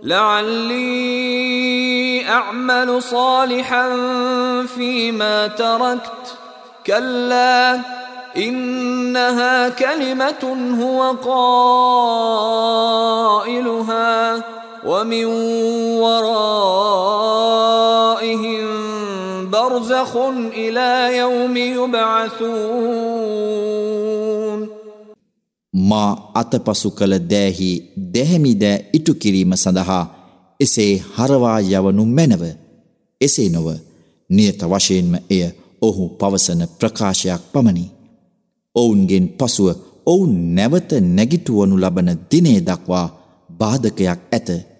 لعلي أعمل صالحا فيما تركت كلا إنها كلمة هو قائلها ومن ورائهم برزخ إلى يوم يبعثون. මා අතපසු කළ දෑහි දැහැමිද ඉටු කිරීම සඳහා එසේ හරවා යවනු මැනව. එසේ නොව නියත වශයෙන්ම එය ඔහු පවසන ප්‍රකාශයක් පමණි. ඔවුන්ගෙන් පසුව ඔවුන් නැවත නැගිටුවනු ලබන දිනේ දක්වා බාධකයක් ඇත.